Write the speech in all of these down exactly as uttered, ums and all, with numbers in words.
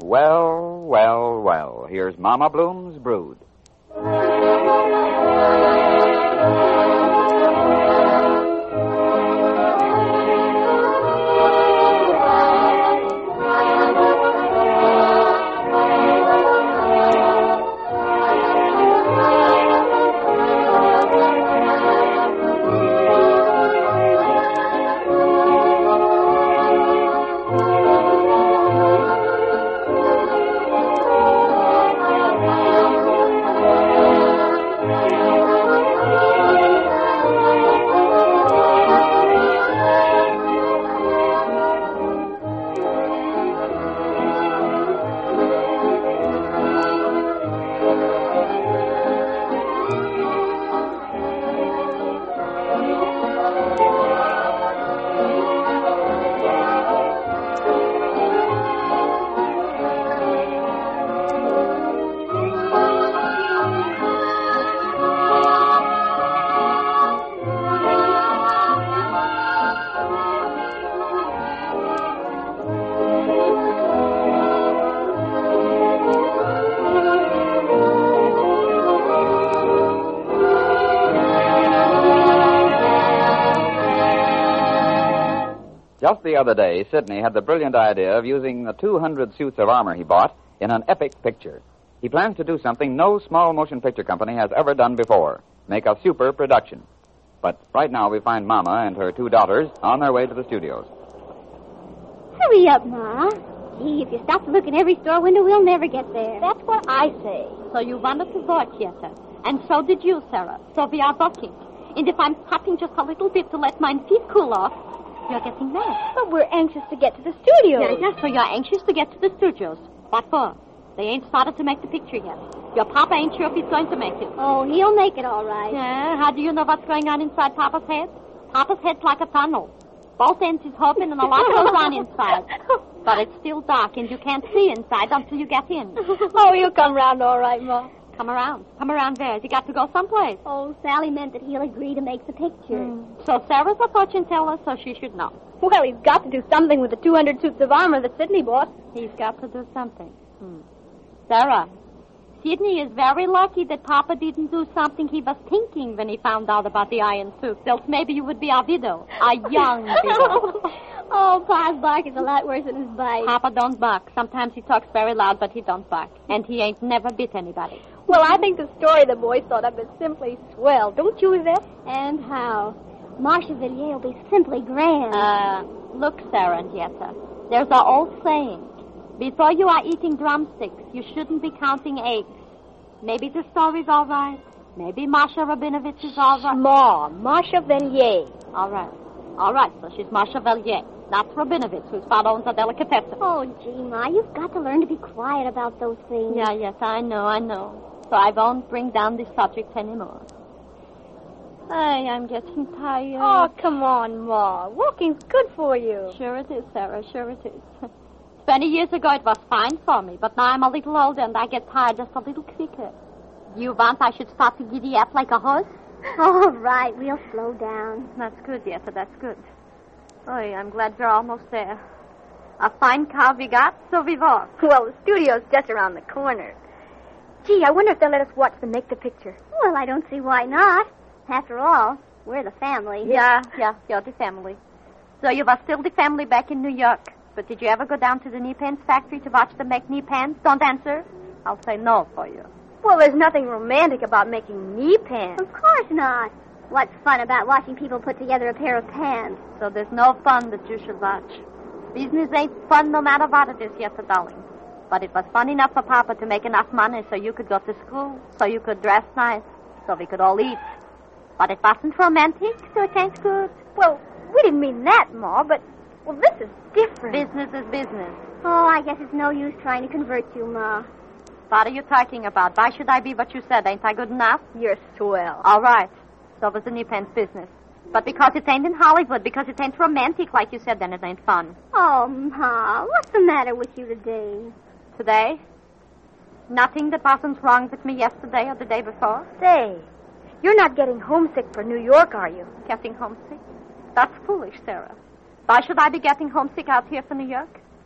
Well, well, well. Here's Mama Bloom's Brood. Just the other day, Sidney had the brilliant idea of using the two hundred suits of armor he bought in an epic picture. He plans to do something no small motion picture company has ever done before, make a super production. But right now we find Mama and her two daughters on their way to the studios. Hurry up, Ma. Gee, if you stop to look in every store window, we'll never get there. That's what I say. So you wanted to go, Theater. And so did you, Sarah. So we are booking. And if I'm stopping just a little bit to let my feet cool off, you're getting mad. But we're anxious to get to the studios. Yeah, yes, so you're anxious to get to the studios. What for? They ain't started to make the picture yet. Your Papa ain't sure if he's going to make it. Oh, he'll make it all right. Yeah, how do you know what's going on inside Papa's head? Papa's head's like a tunnel. Both ends is open and a lot goes on inside. But it's still dark and you can't see inside until you get in. Oh, you'll come round all right, Ma. Come around. Come around there. You got to go someplace. Oh, Sally meant that he'll agree to make the picture. Mm. So Sarah's a fortune teller, so she should know. Well, he's got to do something with the two hundred suits of armor that Sidney bought. He's got to do something. Hmm. Sarah, Sidney is very lucky that Papa didn't do something he was thinking when he found out about the iron suit. Else maybe you would be a widow. A young widow. Oh, Pa's bark is a lot worse than his bite. Papa don't bark. Sometimes he talks very loud, but he don't bark. And he ain't never bit anybody. Well, I think the story the boys thought up is simply swell. Don't you, Yvette? And how? Marcia Villiers will be simply grand. Uh, look, Sarah and Yetta, there's an old saying. Before you are eating drumsticks, you shouldn't be counting eggs. Maybe the story's all right. Maybe Marcia Rabinovich is all right. Ma, Marcia Villiers. All right. All right, so she's Marcia Villiers, not Rabinovich, whose father owns a delicatessen. Oh, gee, Ma, you've got to learn to be quiet about those things. Yeah, yes, I know, I know. So I won't bring down this subject anymore. Ay, I'm getting tired. Oh, come on, Ma. Walking's good for you. Sure it is, Sarah, sure it is. Twenty years ago it was fine for me, but now I'm a little older and I get tired just a little quicker. Do you want I should start to giddy up like a horse? All right, we'll slow down. That's good, Yetta, that's good. Oy, I'm glad we're almost there. A fine car we got, so we walk. Well, the studio's just around the corner. Gee, I wonder if they'll let us watch them make the picture. Well, I don't see why not. After all, we're the family. Yeah, yeah, you're the family. So you were still the family back in New York. But did you ever go down to the knee pants factory to watch them make knee pants? Don't answer. I'll say no for you. Well, there's nothing romantic about making knee pants. Of course not. What's fun about watching people put together a pair of pants? So there's no fun that you should watch. Business ain't fun no matter what it is, Yetta, darling. But it was fun enough for Papa to make enough money so you could go to school, so you could dress nice, so we could all eat. But it wasn't romantic, so it ain't good. Well, we didn't mean that, Ma, but, well, this is different. Business is business. Oh, I guess it's no use trying to convert you, Ma. What are you talking about? Why should I be what you said? Ain't I good enough? You're swell. All right. So was the knee pants business. But because it ain't in Hollywood, because it ain't romantic like you said, then it ain't fun. Oh, Ma, what's the matter with you today? Today? Nothing that wasn't wrong with me yesterday or the day before? Say, you're not getting homesick for New York, are you? Getting homesick? That's foolish, Sarah. Why should I be getting homesick out here for New York?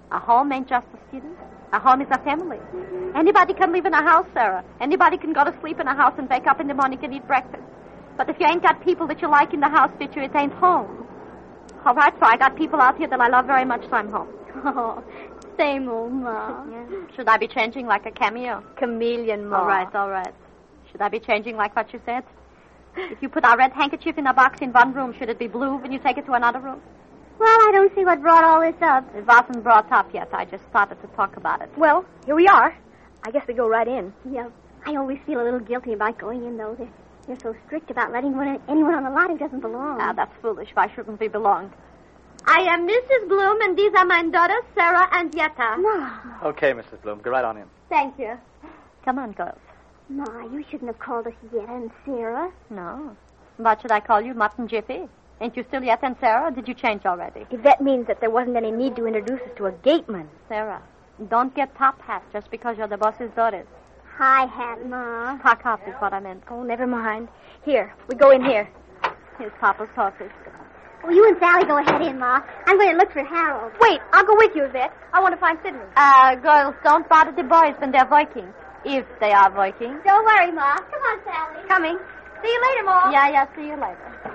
A home ain't just a city. A home is a family. Anybody can live in a house, Sarah. Anybody can go to sleep in a house and wake up in the morning and eat breakfast. But if you ain't got people that you like in the house with you, it ain't home. All right, so I got people out here that I love very much, so I'm home. Oh, same old Ma. Yeah. Should I be changing like a cameo? Chameleon, Ma. All right, all right. Should I be changing like what you said? If you put our red handkerchief in a box in one room, should it be blue when you take it to another room? Well, I don't see what brought all this up. It wasn't brought up yet. I just started to talk about it. Well, here we are. I guess we go right in. Yeah, I always feel a little guilty about going in, though. They're, they're so strict about letting one, anyone on the lot who doesn't belong. Ah, that's foolish. Why shouldn't we belong? I am Missus Bloom, and these are my daughters, Sarah and Yetta. Ma. Okay, Missus Bloom. Go right on in. Thank you. Come on, girls. Ma, you shouldn't have called us Yetta and Sarah. No. What should I call you, Mutt and Jiffy? Ain't you still Yetta and Sarah, or did you change already? If that means that there wasn't any need to introduce us to a gateman. Sarah, don't get top hat just because you're the boss's daughters. High hat, Ma. Cock up is what I meant. Oh, never mind. Here, we go in here. Here's Papa's horses. Well, you and Sally go ahead in, Ma. I'm going to look for Harold. Wait, I'll go with you, Yvette. I want to find Sidney. Uh, girls, don't bother the boys when they're working. If they are working. Don't worry, Ma. Come on, Sally. Coming. See you later, Ma. Yeah, yeah, see you later.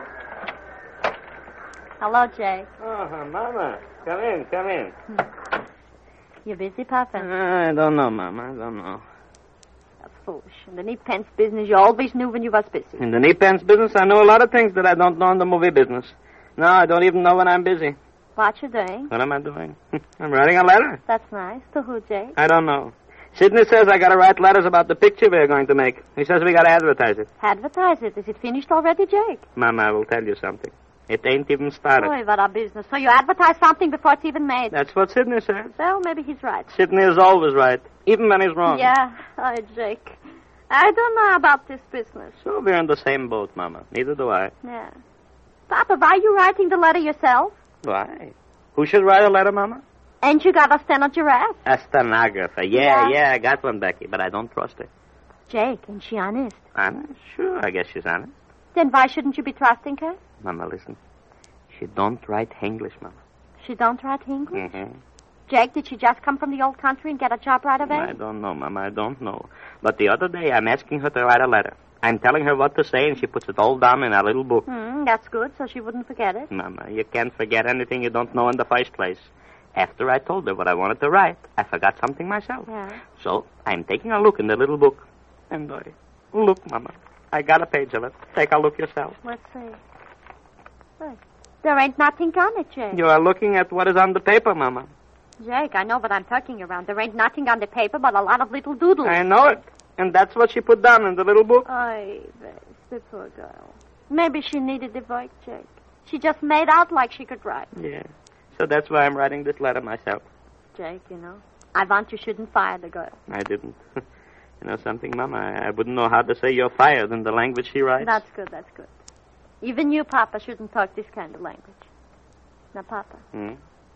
Hello, Jake. Oh, Mama. Come in, come in. You busy, Papa? I don't know, Mama. I don't know. That's foolish. In the knee pants business, you always knew when you was busy. In the knee pants business, I know a lot of things that I don't know in the movie business. No, I don't even know when I'm busy. What you doing? What am I doing? I'm writing a letter. That's nice. To who, Jake? I don't know. Sidney says I gotta write letters about the picture we're going to make. He says we gotta advertise it. Advertise it. Is it finished already, Jake? Mama, I will tell you something. It ain't even started. Oh, what a business. So you advertise something before it's even made. That's what Sidney says. Well, maybe he's right. Sidney is always right, even when he's wrong. Yeah. Oh, Jake. I don't know about this business. So we're in the same boat, Mama. Neither do I. Yeah. Papa, why are you writing the letter yourself? Why? Who should write a letter, Mama? Ain't you got a stenograph? A stenographer. Yeah, Yeah. yeah, I got one, Becky, but I don't trust her. Jake, ain't she honest? Honest? Sure, I guess she's honest. Then why shouldn't you be trusting her? Mama, listen. She don't write English, Mama. She don't write English? Mm-hmm. Jake, did she just come from the old country and get a job right away? I don't know, Mama, I don't know. But the other day, I'm asking her to write a letter. I'm telling her what to say, and she puts it all down in a little book. Hmm, that's good, so she wouldn't forget it. Mama, you can't forget anything you don't know in the first place. After I told her what I wanted to write, I forgot something myself. Yeah. So I'm taking a look in the little book. And I... Look, Mama. I got a page of it. Take a look yourself. Let's see. Look, there ain't nothing on it, Jake. You are looking at what is on the paper, Mama. Jake, I know what I'm talking around. There ain't nothing on the paper but a lot of little doodles. I know it. And that's what she put down in the little book. Ay, the poor girl. Maybe she needed the work, Jake. She just made out like she could write. Yeah. So that's why I'm writing this letter myself. Jake, you know, I want you shouldn't fire the girl. I didn't. You know something, Mama? I, I wouldn't know how to say you're fired in the language she writes. That's good, that's good. Even you, Papa, shouldn't talk this kind of language. Now, Papa. Hmm?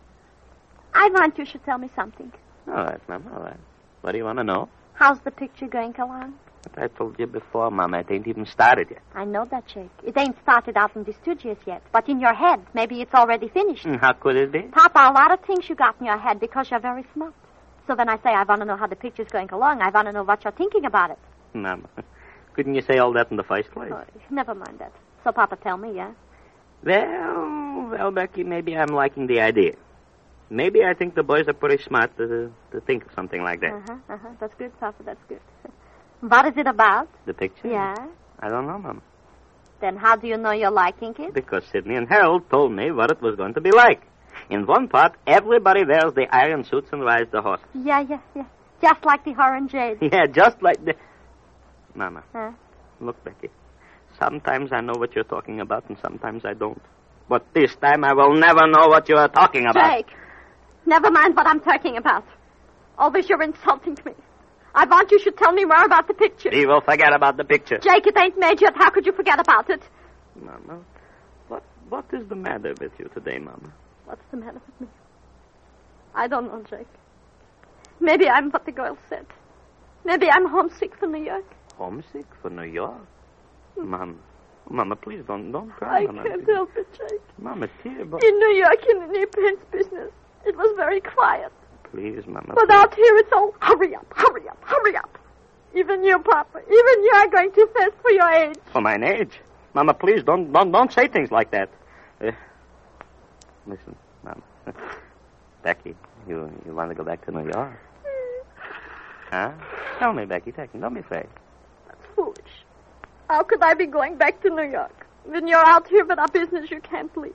I want you should tell me something. All right, Mama, all right. What do you want to know? How's the picture going along? But I told you before, Mama, it ain't even started yet. I know that, Jake. It ain't started out in the studios yet, but in your head, maybe it's already finished. And how could it be? Papa, a lot of things you got in your head because you're very smart. So when I say I want to know how the picture's going along, I want to know what you're thinking about it. Mama, couldn't you say all that in the first place? Oh, never mind that. So, Papa, tell me, yeah? Well, well, Becky, maybe I'm liking the idea. Maybe I think the boys are pretty smart to, to think of something like that. Uh-huh, uh-huh. That's good, Papa, that's good. What is it about? The picture? Yeah? I don't know, Mama. Then how do you know you're liking it? Because Sidney and Harold told me what it was going to be like. In one part, everybody wears the iron suits and rides the horses. Yeah, yeah, yeah. Just like the orangeade. Yeah, just like the... Mama, Huh? look, Becky. Sometimes I know what you're talking about, and sometimes I don't. But this time I will never know what you are talking about. Jake, never mind what I'm talking about. Always you're insulting me. I want you should tell me more about the picture. We will forget about the picture. Jake, it ain't made yet. How could you forget about it? Mama, what what is the matter with you today, Mama? What's the matter with me? I don't know, Jake. Maybe I'm what the girl said. Maybe I'm homesick for New York. Homesick for New York? Mama, Mama, please don't don't cry, I Mama. can't help it, Jake. Mama, dear, but... In New York, in the knee pants business, it was very quiet. please, Mama. But please. out here it's all hurry up, hurry up, hurry up. Even you, Papa, even you are going too fast for your age. For mine age? Mama, please, don't don't don't say things like that. Uh, listen, Mama. Becky, you you want to go back to New York? Huh? Tell me, Becky, take me. Don't be afraid. That's foolish. How could I be going back to New York? When you're out here with our business, you can't leave.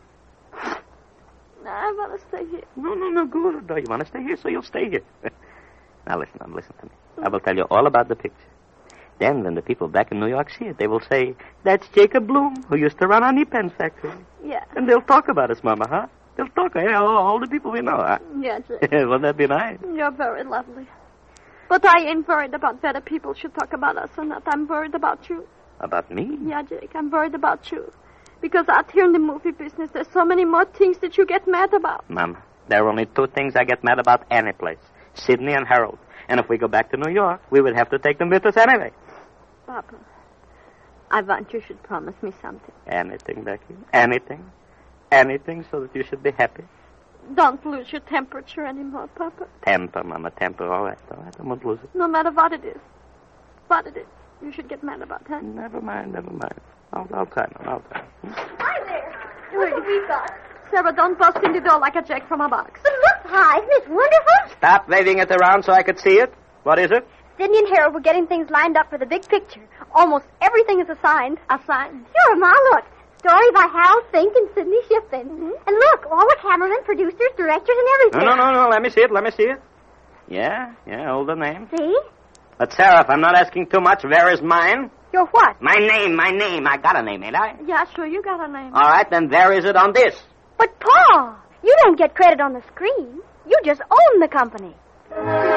No, I want to stay here. No, no, no, good. No, you want to stay here, so you'll stay here. Now, listen, Mom, listen to me. I will tell you all about the picture. Then, when the people back in New York see it, they will say, that's Jacob Bloom, who used to run our knee pen factory. Yeah. And they'll talk about us, Mama, huh? They'll talk, eh? All, all the people we know, huh? Yeah, Jake. Wouldn't that be nice? You're very lovely. But I ain't worried about whether people should talk about us or not. I'm worried about you. About me? Yeah, Jake, I'm worried about you. Because out here in the movie business, there's so many more things that you get mad about. Mama, there are only two things I get mad about any place. Sydney and Harold. And if we go back to New York, we would have to take them with us anyway. Papa, I want you should promise me something. Anything, Becky. Anything. Anything so that you should be happy. Don't lose your temperature anymore, Papa. Temper, Mama, temper. All right, all right. I won't lose it. No matter what it is. What it is. You should get mad about, huh? Never mind, never mind. I'll, I'll try, Mama, I'll try. Hi there. What have we got? Sarah, don't bust in the door like a jack from a box. But look, Pa, isn't this wonderful? Stop waving it around so I could see it. What is it? Sidney and Harold were getting things lined up for the big picture. Almost everything is assigned. Assigned? Sure, Ma, look. Story by Harold Fink and Sidney Shipton. Mm-hmm. And look, all the cameramen, producers, directors, and everything. No, no, no, no. Let me see it. Let me see it. Yeah, yeah, all the names. See? But, Sarah, if I'm not asking too much, where is mine? Your what? My name, my name. I got a name, ain't I? Yeah, sure, you got a name. All right, then there is it on this. But, Pa, you don't get credit on the screen. You just own the company.